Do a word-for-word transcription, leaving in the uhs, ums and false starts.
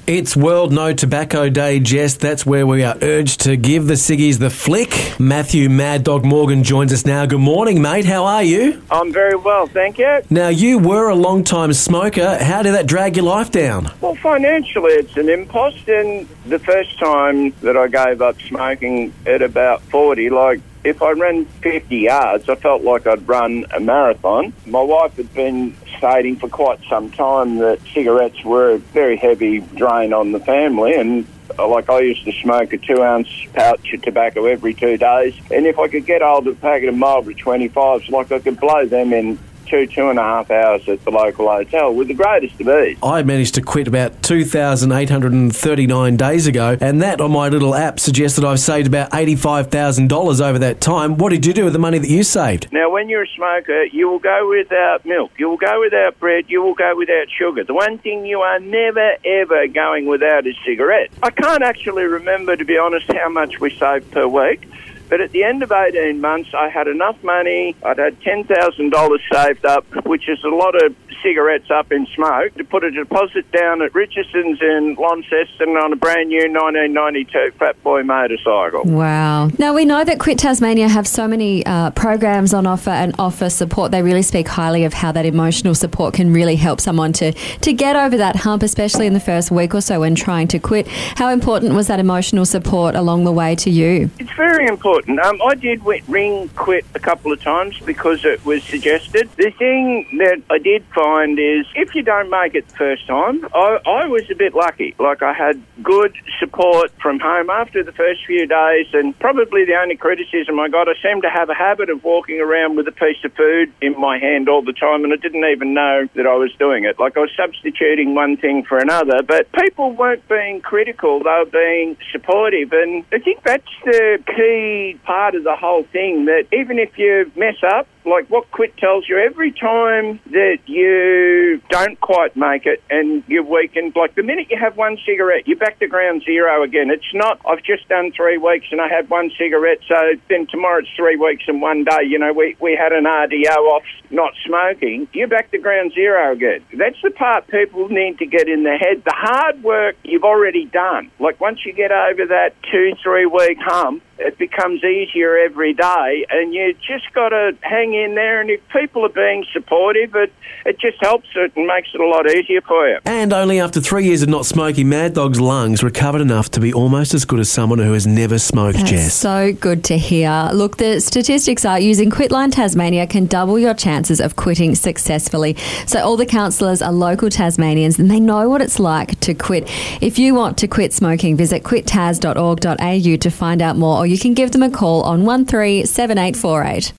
It's World No Tobacco Day, Jess. That's where we are urged to give the ciggies the flick. Matthew Mad Dog Morgan joins us now. Good morning, mate. How are you? I'm very well, thank you. Now, you were a long-time smoker. How did that drag your life down? Well, financially, it's an impost. And the first time that I gave up smoking at about forty, like, if I ran fifty yards, I felt like I'd run a marathon. My wife had been stating for quite some time that cigarettes were a very heavy drain on the family, and like I used to smoke a two-ounce pouch of tobacco every two days, and if I could get hold of a packet of Marlboro twenty-fives, like I could blow them in two, two and a half hours at the local hotel with the greatest of ease. I managed to quit about two thousand eight hundred thirty-nine days ago, and that on my little app suggests that I've saved about eighty-five thousand dollars over that time. What did you do with the money that you saved? Now, when you're a smoker, you will go without milk, you will go without bread, you will go without sugar. The one thing you are never, ever going without is cigarettes. I can't actually remember, to be honest, how much we saved per week. But at the end of eighteen months, I had enough money. I'd had ten thousand dollars saved up, which is a lot of cigarettes up in smoke, to put a deposit down at Richardson's in Launceston on a brand new nineteen ninety-two Fat Boy motorcycle. Wow. Now, we know that Quit Tasmania have so many uh, programs on offer and offer support. They really speak highly of how that emotional support can really help someone to, to get over that hump, especially in the first week or so when trying to quit. How important was that emotional support along the way to you? It's very important. Um, I did ring quit a couple of times because it was suggested. The thing that I did find is if you don't make it the first time, I, I was a bit lucky. Like, I had good support from home after the first few days, and probably the only criticism I got, I seemed to have a habit of walking around with a piece of food in my hand all the time, and I didn't even know that I was doing it. Like, I was substituting one thing for another, but people weren't being critical, they were being supportive, and I think that's the key part of the whole thing, that even if you mess up, like what Quit tells you, every time that you don't quite make it and you're weakened, like the minute you have one cigarette, you're back to ground zero again. It's not, I've just done three weeks and I had one cigarette, so then tomorrow it's three weeks and one day. You know, we, we had an R D O off not smoking. You're back to ground zero again. That's the part people need to get in their head. The hard work you've already done. Like, once you get over that two, three week hump, it becomes easier every day, and you just got to hang in there, and if people are being supportive, it, it just helps it and makes it a lot easier for you. And only after three years of not smoking, Mad Dog's lungs recovered enough to be almost as good as someone who has never smoked, That's Jess. So good to hear. Look, the statistics are using Quitline Tasmania can double your chances of quitting successfully. So all the counsellors are local Tasmanians and they know what it's like to quit. If you want to quit smoking, visit quit tas dot org dot a u to find out more, or you can give them a call on one three seven eight four eight.